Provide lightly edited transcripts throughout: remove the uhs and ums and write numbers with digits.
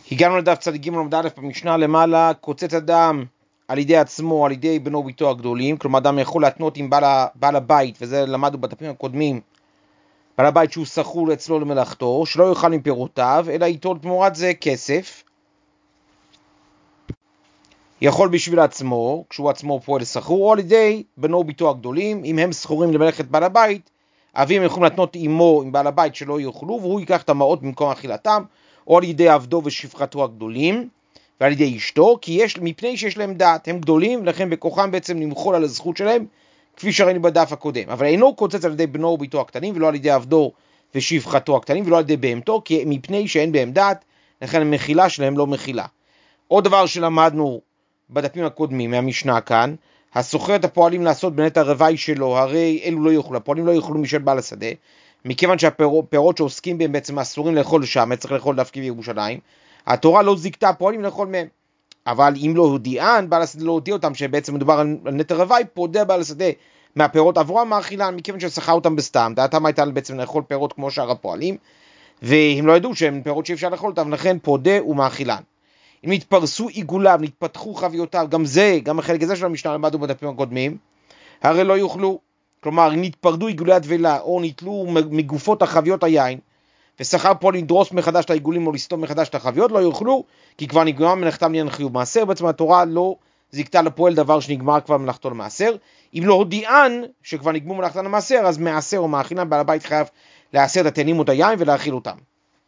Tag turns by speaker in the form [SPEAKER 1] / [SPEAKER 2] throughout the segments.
[SPEAKER 1] הגענו לדף צדיק ג' עמוד א' במשנה למעלה. קוצץ אדם על ידי עצמו, על ידי בנו וביתו הגדולים, כלומר אדם יכול להתנות עם בעל הבית, וזה למדנו בדפים הקודמים, בעל הבית שהוא שכור אצלו למלאכתו, שלא יאכל מפירותיו, אלא ייטול תמורת זה כסף. יכול בשביל עצמו, כשהוא עצמו פועל שכור, או על ידי בנו וביתו הגדולים, אם הם שכורים למלאכת בעל הבית, אביהם יכולים להתנות עמו עם בעל הבית שלא יאכלו, והוא ייקח את המעות במקום אכילתם, או על ידי עבדו ושפחתו הגדולים, ועל ידי אשתו, מפני שיש להם דעת, הם גדולים, לכן בכוחם בעצם למחול על הזכות שלהם, כפי שראינו בדף הקודם. אבל אינו קוצץ על ידי בנו וביתו הקטנים, ולא על ידי עבדו ושפחתו הקטנים, ולא על ידי בהמתו, כי מפני שאין בהם דעת, לכן המחילה שלהם לא מחילה. עוד דבר שלמדנו בדפים הקודמים מהמשנה כאן, הסוחר את הפועלים לעשות בנט הרווי שלו, הרי אלו לא יאכלו, הפועלים לא יאכלו משל בעל השדה, מכיוון שהפירות שעוסקים בהם בעצם אסורים לאכול שם, צריך לאכול דווקא בירושלים, התורה לא זיקתה הפועלים לאכול מהם. אבל אם לא הודיען, בעל השדה לא הודיע אותם שבעצם מדובר על נטע רווי, פודה בעל השדה מהפירות עבורם מאכילן, מכיוון ששכר אותם בסתם, דעתם הייתה בעצם לאכול פירות כמו שאר הפועלים, והם לא ידעו שהם פירות שאפשר לאכול אותם, לכן פודה ומאכילן. אם נתפרסו עיגוליו, נתפתחו חביותיו, גם החלק הזה של המשנה למדנו בדפים הקודמים, הרי לא יאכלו. כלומר, אם נתפרדו עיגולי הדבלה, או נתלו מגופות החביות היין, ושכר פה לדרוס מחדש את העיגולים, או לסתום מחדש את החביות, לא יאכלו, כי כבר נגמר מלאכתם לעניין חיוב מעשר. בעצם התורה לא זיקתה לפועל דבר שנגמר כבר מלאכתו למעשר. אם לא הודיען שכבר נגמר מלאכתם למעשר, אז מעשר או מאכילן, בעל הבית חייב לעשר את התאנים או את היין ולהאכיל אותם.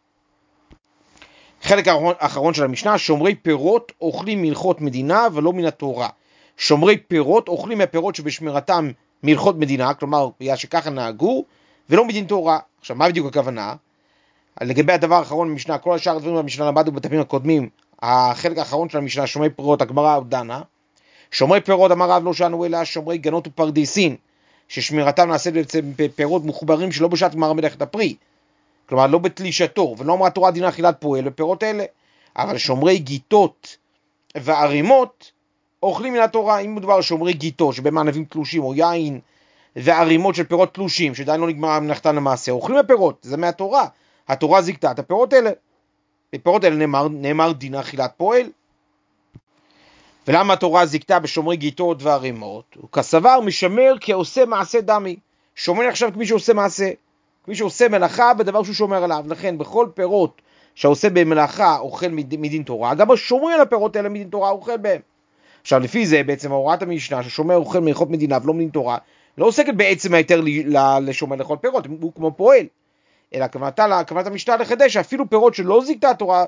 [SPEAKER 1] חלק האחרון של המשנה, שומרי פירות אוכלים מלכות מדינה ולא מן התורה. שומרי פירות אוכלים מהפירות שבשמירתם מלכות מדינה, כלומר, בגלל שככה נהגו, ולא מדין תורה. עכשיו, מה בדיוק הכוונה? לגבי הדבר האחרון במשנה, כל השאר הדברים במשנה למדנו בדפים הקודמים, החלק האחרון של המשנה, שומרי פירות, הגמרא דנה. שומרי פירות, אמר רב לא שאנו אלא שומרי גנות ופרדיסין, ששמירתם נעשית בפירות מחוברים שלא בשעת גמר מלאכת הפרי. כלומר, לא בתלישתו, ולא אמרה תורה דינה אכילת פועל בפירות אלה. אבל שומרי גיטות וערימות אוכלים מן התורה. אם מדובר על שומרי גיטות, שבהם ענבים תלושים, או יין, וערימות של פירות תלושים, שעדיין לא נגמרה מלאכתן למעשה, אוכלים הפירות, זה מהתורה. התורה זיקתה את הפירות האלה. בפירות האלה נאמר דינה אכילת פועל. ולמה התורה זיקתה בשומרי גיטות וערימות? הוא כסבר משמר כעושה מעשה דמי. שומר עכשיו כמי שעושה מעשה. מי שעושה מלאכה בדבר שהוא שומר עליו. לכן בכל פירות שעושה במלאכה אוכל מדין תורה, גם השומר על הפירות האלה מדין תורה אוכל בהם. עכשיו לפי זה בעצם הוראת המשנה ששומר אוכל מלכות מדינה ולא מדין תורה, לא עוסקת בעצם היתר לשומר לאכול פירות, הוא כמו פועל. אלא כוונת המשנה לחדש שאפילו פירות שלא זיקתה התורה,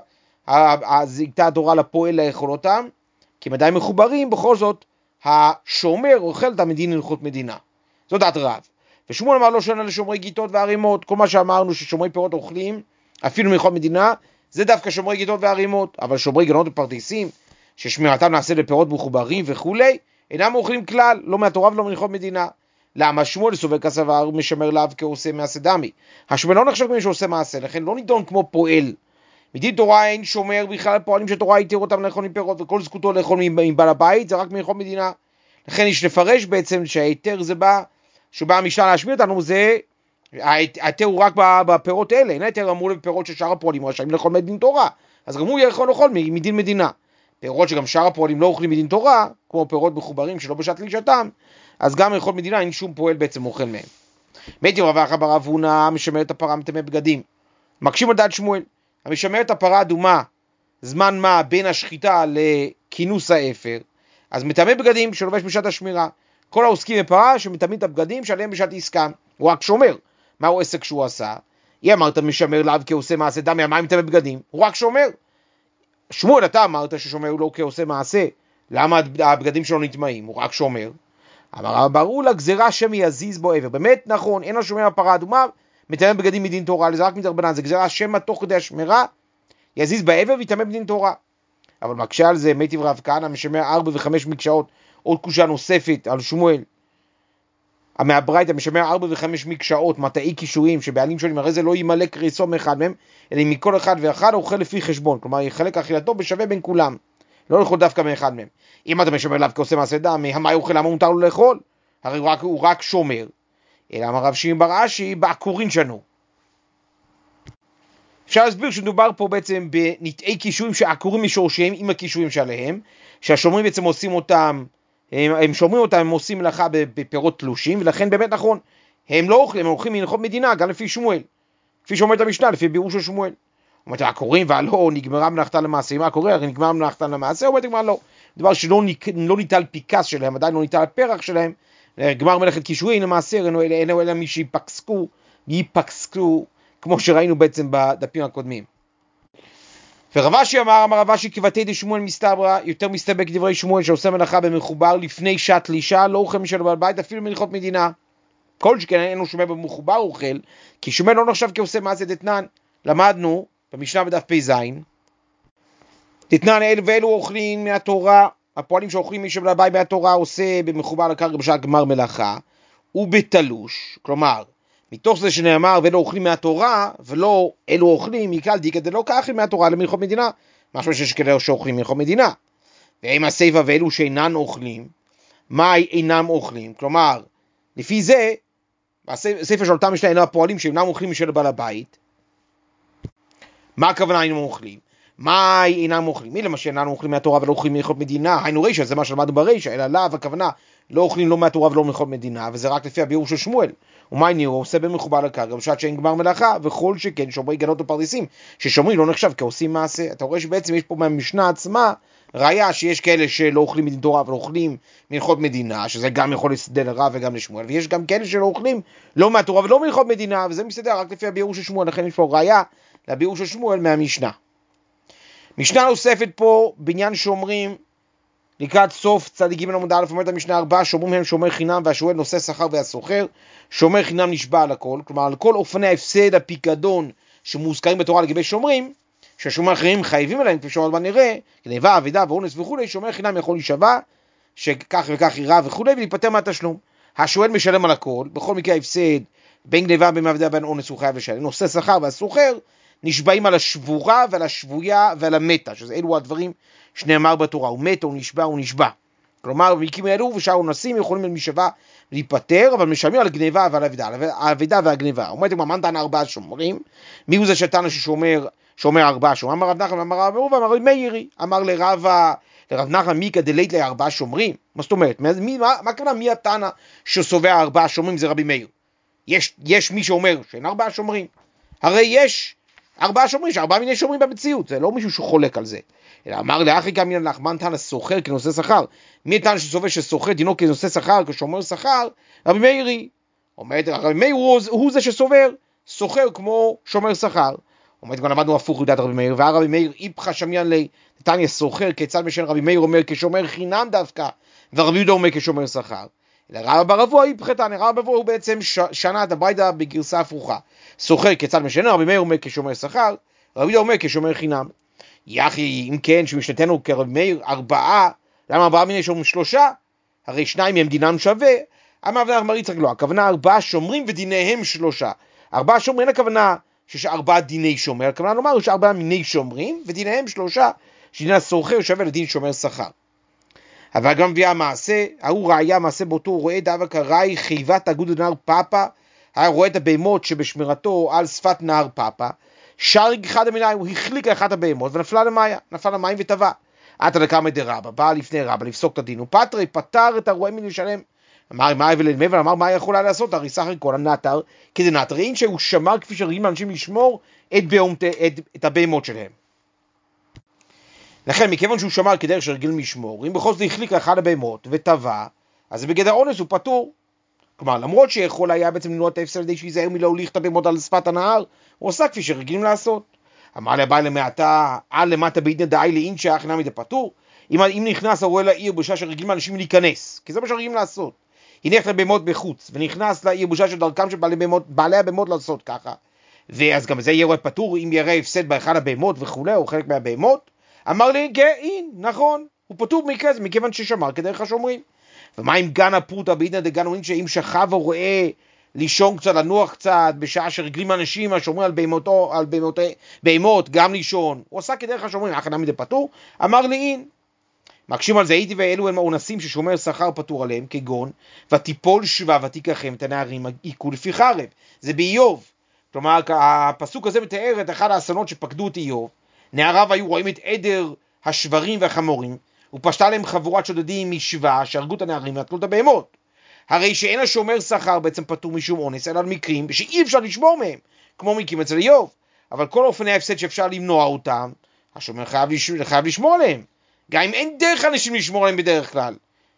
[SPEAKER 1] זיקתה התורה לפועל לאכול אותם, כי הם עדיין מחוברים, בכל זאת השומר אוכל את המדין מלכות מדינה. זו דעת רב. ושמואל אמר לא שונה לשומרי גיטות וערימות. כל מה שאמרנו ששומרי פירות אוכלים אפילו מלכות מדינה, זה דווקא שומרי גיטות וערימות. אבל שומרי גנות ופרדיסים ששמירתם נעשית לפירות מחוברים וכולי, אינם אוכלים כלל, לא מהתורה ולא מלכות מדינה. למה? שמואל סובר כסבר משמר לאו כעושה מעשה דמי. השומר לא נחשב כמו שעושה מעשה, לכן לא נידון כמו פועל. מדין תורה אין שומר בכלל פועלים שתורה התיר אותם לאכול מפירות, וכל זכותו לאכול מבעל הבית זה רק מלכות מדינה. לכן יש לפרש בעצם שההיתר זה בא, שבא המשנה להשמיע אותנו, זה ההיתר הוא רק בפירות האלה. אין ההיתר אמור בפירות ששאר הפועלים רשאים לאכול מדין תורה, אז גם הוא יכול לאכול מדין מדינה. פירות שגם שאר הפועלים לא אוכלים מדין תורה, כמו פירות מחוברים שלא בשעת לישתם, אז גם מלכות מדינה אין שום פועל בעצם אוכל מהם. בית רב אחא בר אבונה משמר את הפרה מטמא בגדים. מקשים על דעת שמואל, המשמר את הפרה אדומה זמן מה בין השחיטה לכינוס האפר, אז מטמא בגדים שלובש בשעת השמירה. כל העוסקים בפרה שמטמאים את הבגדים שעליהם בשעת עסקם, הוא רק שומר. מהו עסק שהוא עשה? היא אמרת משמר לאו כעושה מעשה דמי, מה אם מטמא בגדים? הוא רק שומר. שמואל, אתה אמרת ששומר לא כעושה מעשה, למה הבגדים שלו נטמאים? הוא רק שומר. אמר ברור לה גזירה שם יזיז בו עבר. באמת נכון, אין השומר הפרה אדומה מטמא בגדים מדין תורה, זה רק מדרבנן, זה גזירה שמא תוך כדי השמירה יזיז בעבר ויטמא בדין תורה. אבל מקשה על זה מיטיב רב כהנא משמר 4 ו5 מקשאות, עוד קושיה נוספת על שמואל מהברייתא, משמר 4 ו5 מקשאות, מטעי קישואים שבעלים שונים, הרי זה לא ימלא קריסו מאחד מהם, אלא מכל אחד ואחד אוכל לפי חשבון, כלומר יחלק אכילתו בשווה בין כולם, לא לאכול דווקא מאחד מהם. אם אתה משמר לאו כעושה מעשה דמי, מה יאכל, למה מותר לו לאכול? הרי הוא רק שומר. אלא אמר רב שמעון בר אשי בעקורין שנו. אפשר להסביר שמדובר פה בעצם בנטעי קישואים שעקורים משורשיהם עם הקישואים שלהם, שהשומרים בעצם עושים אותם, הם שומרים אותם, הם עושים מלאכה בפירות תלושים, ולכן באמת נכון, הם לא אוכלים, הם אוכלים מנחות מדינה, גם לפי שמואל, כפי שאומרת המשנה, לפי ביאור של שמואל. אומרת, העקורים והלא נגמרה מלאכתה למעשה, אם העקורים נגמרה מלאכתה למעשה, אומרת, כבר לא. דבר שלא ניטל פיקס שלהם, עדיין לא ניטל הפרח שלהם, גמר מלאכת קישואים למעשה, אינו אלא מי שיפקסקו, כמו שראינו בעצם בדפים הקודמים. ורבשי אמר רבשי כבתי דשמואל מסתברא, יותר מסתבק דברי שמואל שעושה מלאכה במחובר לפני שעת לישה, לא אוכל משל בעל בית אפילו מנחות מדינה. כל שכן אינו שומר במחובר אוכל, כי שומר לא נחשב כעושה מעשה דתנן. למדנו במשנה בדף פ"ז, דתנן אלו ואלו אוכלים מהתורה, הפועלים שאוכלים משל בעל בית מהתורה עושה במחובר לקרקע בשעת גמר מלאכה, ובתלוש, כלומר, מתוך זה שנאמר ולא אוכלים מהתורה, ולא אלו אוכלים, יקלתי כדי לא כאחים מהתורה למלכות מדינה, משהו שיש כאלה שאוכלים מלכות מדינה. ואם הסיפה ואלו שאינן אוכלים, מה אינם אוכלים? כלומר, לפי זה, הסיפה של אותם משנה אינו הפועלים שאינם אוכלים משל בעל הבית, מה הכוונה אינם אוכלים? מה אינם אוכלים? מי למשל אינם אוכלים מהתורה ולא אוכלים מלכות מדינה? היינו רישא, זה מה שלמדנו ברישא, אלא לאו הכוונה לא אוכלים לא מהתורה ולא מלכות מדינה, וזה רק לפי הביאור של שמואל. ומה נראה? הוא עושה במחובר לקרקע בשעת שאין גמר מלאכה, וכל שכן שומרי גנות ופרדסים ששומרים לא נחשב כעושים מעשה. אתה רואה שבעצם יש פה מהמשנה עצמה ראיה שיש כאלה שלא אוכלים מדין תורה ולא אוכלים מלכות מדינה, שזה גם יכול להסתדר לרב וגם לשמואל, ויש גם כאלה שלא אוכלים לא מהתורה ולא מלכות מדינה, וזה מסתדר רק לפי הביאור של שמואל. לכן יש פה ראיה לביאור של שמואל מהמשנה. משנה נוספת פה בעניין שומרים לקראת סוף צדיק ג' עמוד א', אומרת המשנה 4, שומרים הם שומר חינם והשואל נושא שכר והסוחר, שומר חינם נשבע על הכל, כלומר על כל אופני ההפסד הפיקדון שמוזכרים בתורה לגבי שומרים, שהשומרים האחרים חייבים עליהם, כפי שאומרת בנראה, גנבה, אבדה ואונס וכו', שומר חינם יכול להישבע, שכך וכך יראה וכו', ולהיפטר מהתשלום. השואל משלם על הכל, בכל מקרה ההפסד, בין גנבה, בין אבדה, בין אונס הוא חייב לשלם, נושא שכר והסוחר, נשבעים על השבורה ועל השבויה ועל המתה, שזה אלו הדברים שנאמר בתורה, הוא מת או נשבע או נשבע. כלומר, במקרים האלו ושאר אונסים יכולים להישבע להיפטר, אבל משלמים על גניבה ועל האבדה והגניבה. אומרת, מה נתן 4 שומרים? מי הוא זה שתנא ששומר 4 שומרים? אמר רב נחמן, אמר רב עובדיה, אמר רבי מאירי, אמר לרב נחמן מיקא דלית ל4 שומרים? מה זאת אומרת? מה הכוונה מי התנא שסובר 4 שומרים? זה רבי מאיר. יש מי שאומר שאין 4 שומרים. הרי יש 4 שומרים, 4 מיני שומרים במציאות, זה לא מישהו שחולק על זה. אלא אמר לאחי כמין נחמן תנא סוחר כנושא שכר. מי תנא שסובר שסוחר דינו כנושא שכר, כשומר שכר? רבי מאירי. אומרת, רבי מאיר הוא זה שסובר, סוחר כמו שומר שכר. אומרת, כבר למדנו הפוך לדעת רבי מאיר, והרבי מאיר איפכא שמיין לי, תניא סוחר, כיצד משל רבי מאיר אומר כשומר חינם דווקא, ורבי יהודה אומר כשומר שכר. אלא רבא בר אבוה איפכא תניא, רבא בר אבוה הוא בעצם שנה את הברייתא בגרסה הפוכה. סוחר כיצד משל רבי מאיר אומר כשומר שכר, רבי יהודה אומר כשומר חינם. יחי, אם כן, שמשנתנו כרבי מאיר 4, למה 4 מיני שומרים 3? הרי 2 מהם דינם שווה. אמר רב נחמן יצחק לא, הכוונה 4 שומרים ודיניהם 3. 4 שומרים, אין הכוונה שיש 4 דיני שומר, הכוונה לומר יש 4 מיני שומרים ודיניהם 3, שדין הסוחר שווה לדין שומר שכר. אבל גם מביאה המעשה, ההוא ראיה מעשה באותו רואה דאבה קראי חיבת אגוד נהר פאפה, היה רואה את הבהמות שבשמירתו על שפת נהר פאפה, שרג אחד המיניים, הוא החליק לאחת הבהמות ונפלה למים וטבע. עתה לקמא דרבא, בא לפני רבא לפסוק את הדין, ופטרי פטר את הרועה מלשלם. אמר מה יבוא ללמד, אמר מה יכולה לעשות? הרי סחר כל הנטר, כדי נטרין שהוא שמר כפי שרגילים לאנשים לשמור את הבהמות שלהם. לכן מכיוון שהוא שמר כדרך שרגילים לשמור, אם בכל זאת החליק לאחת הבהמות וטבע, אז בגדר אונס הוא פטור. כלומר, למרות שיכול היה בעצם למנוע את ההפסד כדי שיזהר מלהוליך את הבהמות על שפת הנהר, הוא עושה כפי שרגילים לעשות. אמר לבעל למעתה, על למטה בעידנא דאי לאינשא הכי נמי דפטור. אם נכנס הרועה לעיר בשעה שרגילים אנשים להיכנס, כי זה מה שרגילים לעשות. הניח לבהמות בחוץ, ונכנס לעיר בשעה שדרכם של בעלי הבהמות לעשות ככה. ואז גם זה יהיה רועה פטור, אם יראה הפסד באחד הבהמות וכו', או חלק מהבהמות. אמר לי, נכון, הוא פטור מכזה, מכיוון ששמר כדרך השומרים. ומה אם גן הפרוטה בעידנא דגן שאם שכב הרועה לישון קצת, לנוח קצת, בשעה שרגלים אנשים השומרים על בהמות, גם לישון, הוא עשה כדרך השומרים, הכי נמי דפטור, אמר לי מקשים על זה, הייתי ואלו הם האונסים ששומר שכר פטור עליהם, כגון, ותיפול שבה ותיקחם את הנערים, עיקו לפי חרב, זה באיוב, כלומר, הפסוק הזה מתאר את אחד האסונות שפקדו את איוב. נעריו היו רואים את עדר השברים והחמורים, ופשטה להם חבורת שודדים משווה, שהרגו את הנערים ונטלו את הבהמות. הרי שאין השומר שכר בעצם פטור משום אונס, אלא על מקרים שאי אפשר לשמור מהם, כמו מקרים אצל איוב. אבל כל אופני ההפסד שאפשר למנוע אותם, השומר חייב לשמור עליהם, גם אם אין דרך אנשים לשמור עליהם בדרך כלל.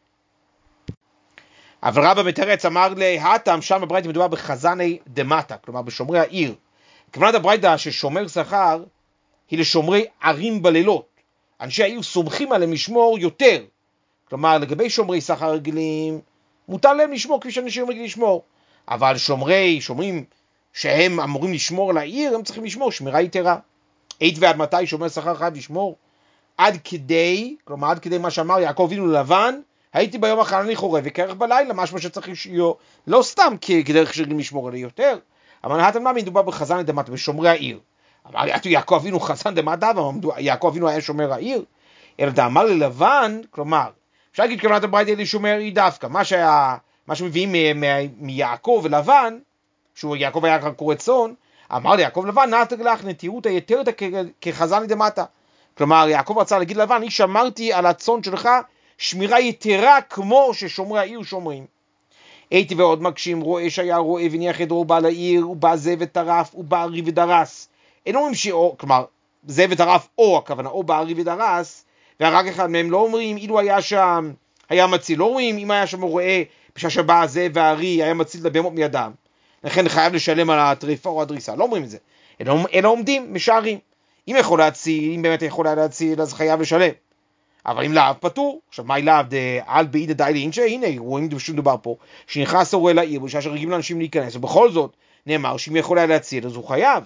[SPEAKER 1] אבל רבא מתרץ אמר להתם, שם בברייתא מדובר בחזני דמטה, כלומר בשומרי העיר. כוונת הברייתא ששומר שכר היא לשומרי ערים בלילות. אנשי העיר סומכים עליהם לשמור יותר. כלומר לגבי שומרי שכר רגילים, מותר להם לשמור כפי שאנשים רגילים לשמור. אבל שומרים שהם אמורים לשמור על העיר, הם צריכים לשמור שמירה יתרה. עד ועד מתי שומר שכר חייב לשמור? עד כדי, כלומר עד כדי מה שאמר יעקב אבינו ללבן, הייתי ביום החנני חורב וכרך בלילה, משמע שצריך לא סתם כדרך שרגילים לשמור עליה יותר. אבל נהתם מה מדובר בחזן דמטה, בשומרי העיר. אמר יעקב אבינו חזן דמטה, יעקב אבינו היה שומר העיר, אלא דאמר ללבן, כלומר, אפשר להגיד כוונת הברייתא לשומר היא דווקא, מה שמביאים מיעקב ולבן, שיעקב היה קורא צאן, אמר ליעקב לבן, נתג לך נטירות היתרת כחזני דמטה. כלומר, יעקב רצה להגיד לבן, אני שמרתי על הצאן שלך שמירה יתרה כמו ששומרי העיר שומרים. הייתי ועוד מקשים, רואה שהיה רואה וניח ידו בעל העיר, ובא זה וטרף, ובא ארי ודרס. אין אומרים כלומר, זה וטרף או הכוונה, או בא ארי ודרס, והרג אחד מהם לא אומרים, אילו היה שם, היה מציל, לא אומרים, אם היה שם רואה, בשעה שבא זה והארי היה מציל את הבהמות מידם. לכן חייב לשלם על הטריפה או הדריסה, לא אומרים את זה. אלא עומדים, משערים. אם יכול להציל, אם באמת יכול להציל, אז חייב לשלם. אבל אם לאו פטור, עכשיו מה לאו על בעידה די לאינשה, הנה רואים שדובר פה, שנכנס הורה לעיר, בשעה שרגילים לאנשים להיכנס, ובכל זאת נאמר שאם יכול להציל, אז הוא חייב.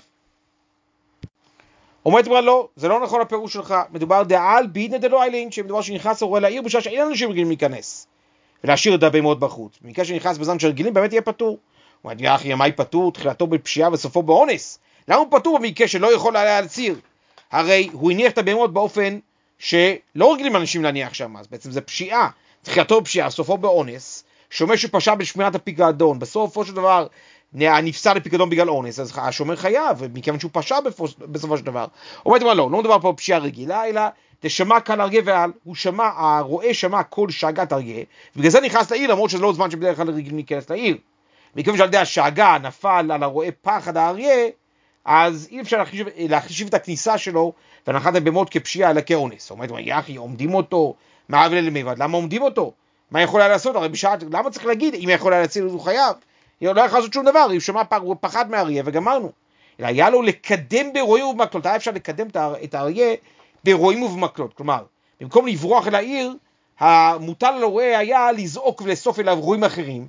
[SPEAKER 1] אומרת אמרה לא, זה לא נכון הפירוש שלך, מדובר דעל בעידה דלא איילין, שמדובר שנכנס הורה לעיר, בשעה שאין אנשים רגילים להיכנס, ולהשאיר את הבהמות בחוץ. במקרה שנכנס בזמן שרגילים, באמת יהיה פטור. הוא אומר, אחי, מה פטור? תחילתו בפשיעה וסופו באונס. למה הוא פטור במקרה שלא יכול להציל? הרי הוא הניח את הבהמות באופן שלא רגילים אנשים להניח שם, אז בעצם זה פשיעה. תחילתו בפשיעה, סופו באונס, שומר שפשע בשמירת הפיקדון, בסופו של דבר נפסל לפיקדון בגלל אונס, אז השומר חייב, מכיוון שהוא פשע בסופו של דבר. אומרת מה לא מדבר פה פשיעה רגילה, אלא תשמע כאן אריה ועל, הרואה שמע כל שאגת אריה, ובגלל זה נכנס לעיר, למרות שזה לא זמן שבדרך כלל רגילים להיכנס לעיר. מכיוון שעל ידי השאגה נפל על הרואה פחד האריה, אז אי אפשר להחשיב את הכניסה שלו והנחת הבהמות כפשיעה אלא כאונס. אומרת, יחי, עומדים אותו, מה אבלה למבד? למה עומדים אותו? מה יכול היה לעשות? הרי בשעה, למה צריך להגיד, אם יכול היה להציל, אז הוא חייב? לא יכול לעשות שום דבר, הוא שמע פחד מהאריה וגמרנו. אלא היה לו לקדם ברועים ובמקלות, היה אפשר לקדם את האריה ברועים ובמקלות. כלומר, במקום לברוח אל העיר, המוטל על הרועה היה לזעוק ולאסוף אליו רועים אחרים,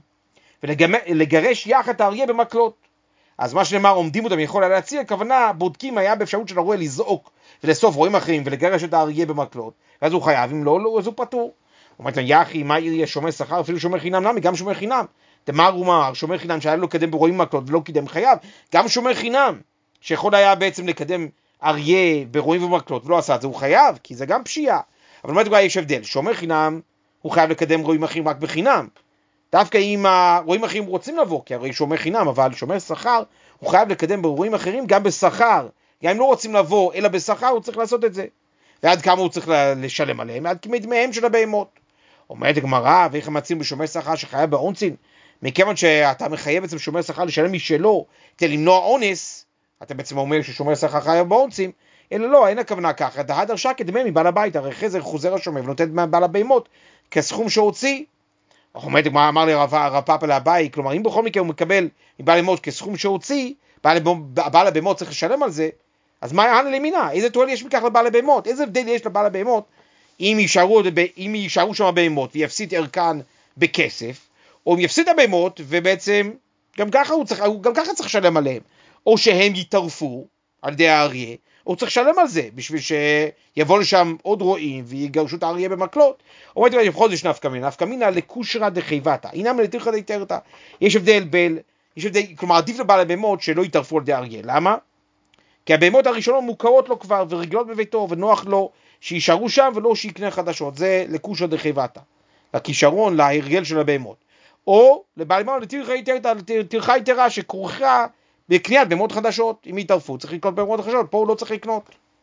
[SPEAKER 1] ולגרש יחד את האריה במקלות. אז מה שנאמר, עומדים אותם, יכול היה להציל, הכוונה, בודקים היה באפשרות של הרועה לזעוק ולאסוף רועים אחרים ולגרש את האריה במקלות, ואז הוא חייב, אם לא, אז הוא פטור. אומרת, יחי, מה יהיה שומר שכר, אפילו שומר חינם נמי, גם שומר חינם. תמר הוא אמר, שומר חינם שהיה לו לקדם ברועים במקלות ולא קידם חייב, גם שומר חינם, שיכול היה בעצם לקדם אריה ברועים ובמקלות ולא עשה את זה, הוא חייב, כי זה גם פשיעה. אבל אומרת, יש הבדל, שומר חינם, הוא חייב לקדם רועים אחרים רק בחינם. דווקא אם הרועים אחרים רוצים לבוא, כי הרי שומר חינם, אבל שומר שכר, הוא חייב לקדם ברועים אחרים גם בשכר. גם אם לא רוצים לבוא, אלא בשכר, הוא צריך לעשות את זה. ועד כמה הוא צריך לשלם עליהם? עד כמדמיהם של הבהמות. אומרת הגמרא, ואיך מציעים בשומר שכר שחייב באונסין? מכיוון שאתה מחייב בעצם שומר שכר לשלם משלו, כדי למנוע אונס, אתה בעצם אומר ששומר שכר חייב באונסין, אלא לא, אין הכוונה ככה. דהדר שקט דמי מבעל הבית, הרי חזר חוזר השומר ונותן מבעל הבהמות, כסכום שהוציא. אומרת, מה אמר לי הרב פאפה להבאי, כלומר, אם בכל מקרה הוא מקבל מבעל הבהמות כסכום שהוציא, בעל הבהמות צריך לשלם על זה, אז מה יענה למינה? איזה תועל יש מכך לבעל הבהמות? איזה הבדל יש לבעל הבהמות? אם יישארו שם הבהמות ויפסיד ערכן בכסף, או אם יפסיד הבהמות ובעצם גם ככה צריך לשלם עליהם, או שהם יטרפו על ידי האריה, הוא צריך לשלם על זה, בשביל שיבוא לשם עוד רועים, ויגרשו את האריה במקלות. אומרת לי, לפחות יש נפקא מינה לקושרא דחייבתא, אינם לתירתא דתירתא. יש הבדל, כלומר, עדיף לבעל הבהמות שלא יטרפו על ידי האריה. למה? כי הבהמות הראשונות מוכרות לו כבר, ורגילות בביתו, ונוח לו שישארו שם, ולא שיקנה חדשות. זה לקושרא דחייבתא, לכישרון, להרגל של הבהמות. או לבעל הבהמות לטרחה יתרה, שכרוכה בקניית בהמות חדשות, אם יטרפו, צריך לקנות בהמות חדשות, פה הוא לא צריך לקנות.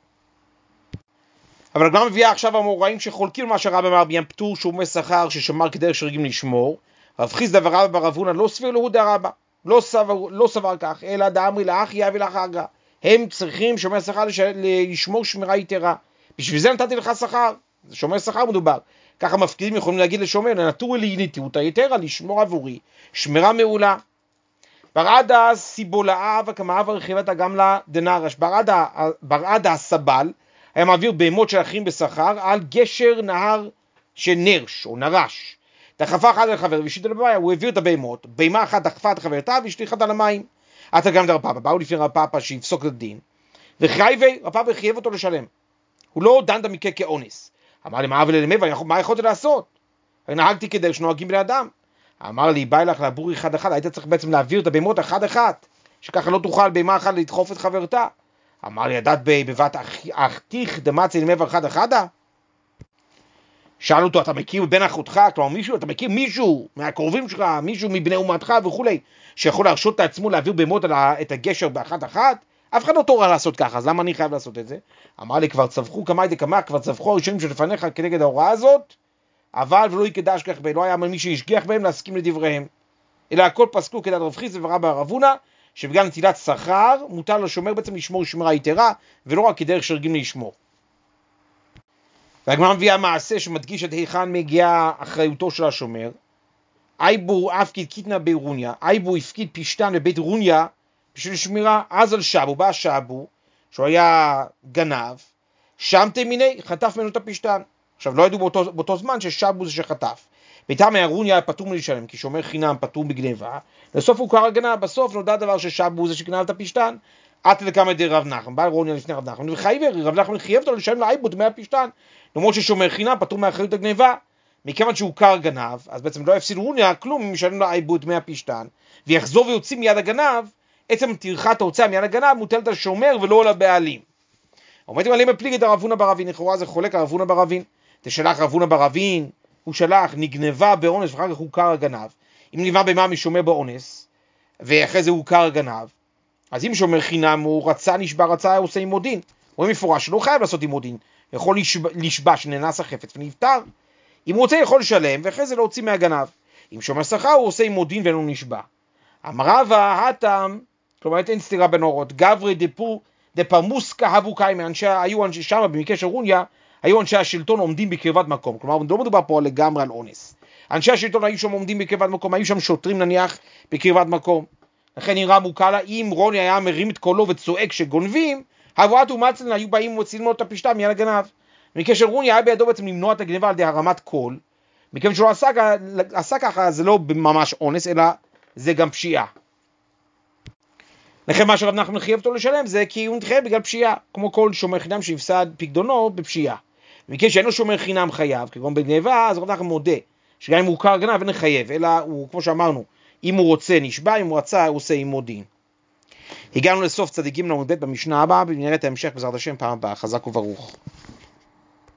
[SPEAKER 1] אבל הגמרא מביאה עכשיו המוראים שחולקים מה שרבא אמר בעניין פטור שומרי שכר ששמר כדרך שרגילים לשמור, רב חיסדא ורבא בר אבונה לא סביר לו דרבא, לא סבר כך, אלא דאמרי לאח יביא לך אגרא, הם צריכים שומרי שכר לשמור שמירה יתרה, בשביל זה נתתי לך שכר, זה שומרי שכר מדובר, ככה מפקידים יכולים להגיד לשומר, נטורי לעניתות היתרה לשמור עבורי, שמירה מעולה. ברעדה סיבולאה וכמאהב רכיבתא גמלה דנרש, ברעדה הסבל, היה מעביר בהמות של אחרים בשכר על גשר נהר של נרש או נרש. דחפה אחד אל חבר והשאיר לבעיה, הוא העביר את הבהמות, בהמה אחת דחפה את חברתה והשליכה אותה למים. עתה גם רב פאפא, באו לפני רב פאפא שיפסוק את הדין, וחייבי רב פאפא חייב אותו לשלם. הוא לא דן במקרה כאונס. אמר לי, מה אבל אלמי, מה יכולת לעשות? נהגתי כדרך שנוהגים בני אדם. אמר לי, בא לך לעבור אחד אחד, היית צריך בעצם להעביר את הבהמות אחד אחד, שככה לא תוכל בהמה אחת לדחוף את חברתה. אמר לי, ידעת בבת אחתיך דמצי למבר אחד אחדה? שאל אותו, אתה מכיר בן אחותך? כלומר, אתה מכיר מישהו מהקרובים שלך, מישהו מבני אומתך וכולי, שיכול להרשות את עצמו להעביר בהמות את הגשר באחת אחת? אף אחד לא תורה לעשות ככה, אז למה אני חייב לעשות את זה? אמר לי, כבר צווחו כמה דקמה, כבר צווחו הראשונים שלפניך כנגד ההוראה הזאת, אבל ולא יקדש כך בהם, לא היה מי שישגיח בהם להסכים לדבריהם. אלא הכל פסקו כדעת רב חיסדא ורבא בר אבונה, שבגלל נטילת שכר מותר לשומר בעצם לשמור שמירה יתרה, ולא רק כדרך שרגילים לשמור. והגמרא מביאה מעשה שמדגיש את היכן מגיעה אחריותו של השומר. אייבו הפקיד קיטנה ברוניה, אייבו הפקיד פשתן בבית רוניה בשביל שמירה, אז על שבו, בא שבו, שהוא היה גנב, שם תמיני, חטף ממנו את הפשתן. עכשיו לא ידעו באותו זמן ששבו זה שחטף. ביתם הרוניה פטור מלשלם, כי שומר חינם פטור בגנבה, בסוף הוא קרא גנב, בסוף נודע דבר ששבו זה שגנב את הפשתן, עד לכמה די רב נחמן, בא רוניה לפני רב נחמן, רב נחמן חייב אותו לשלם לאייבו דמי הפשתן, למרות ששומר חינם פטור מאחריות הגנבה, מכיוון שהוא קרא גנב, אז בעצם לא יפסיד רוניה כלום אם ישלם לאייבו דמי הפשתן, ויחזור ויוציא מיד הגנב, עצם טרחת ההוצאה מיד הגנב מוטלת על שומר ולא על הבעלים. עומדים עליהם בפליגת רב הונא בר אבין, לכאורה זה חולק על רב הונא בר אבין, תשלח רב הונא בר אבין, הוא שלח, נגנבה באונס ואחר כך הוא קרא גנב. אם נגנבה בהמה משומר באונס, ואחרי זה הוא קרא גנב, אז אם שומר חינם הוא רצה נשבע, רצה הוא עושה עמו דין. הוא מפורש שלא חייב לעשות עמו דין, יכול לשבע שנאנס החפץ ונפטר. אם הוא רוצה יכול לשלם ואחרי זה להוציא מהגנב. אם שומר שכר הוא עושה עמו דין ואינו נשבע. אמר רבא הטעם, כלומר אין סתירה בין אורות, גברי דפרמוסקה הבו קיימא, היו אנשי שמה במקרה של רוניה, היו אנשי השלטון עומדים בקרבת מקום, כלומר לא מדובר פה לגמרי על אונס. אנשי השלטון היו שם עומדים בקרבת מקום, היו שם שוטרים נניח בקרבת מקום. לכן נראה מוקלה, אם רוני היה מרים את קולו וצועק שגונבים, הבואת ומצלן היו באים ומוציאים לו את הפשתה מיד הגנב. במקרה של רוני היה בידו בעצם למנוע את הגנבה על ידי הרמת קול, מכיוון שהוא עשה ככה זה לא ממש אונס, אלא זה גם פשיעה. לכן מה שרב נחמן חייב אותו לשלם זה כי הוא נתחייב בגלל פשיעה, כמו כל שומר חינם שיפסד פקדונו בפשיעה. במקרה שאינו שומר חינם חייב, כגון בגנבה, אז רב נחמן מודה שגם אם הוא קרא גנב אין לחייב, אלא הוא, כמו שאמרנו, אם הוא רוצה נשבע, אם הוא רצה הוא עושה עמו דין. הגענו לסוף צדיקים לעמוד ב' במשנה הבאה, ונראה את ההמשך בעזרת השם פעם הבאה. חזק וברוך.